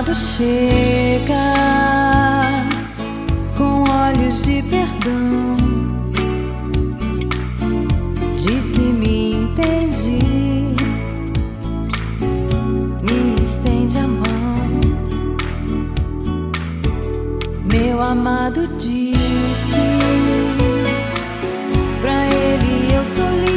amado chega com olhos de perdão, diz que me entende, me estende a mão. Meu amado diz que pra ele eu sou livre.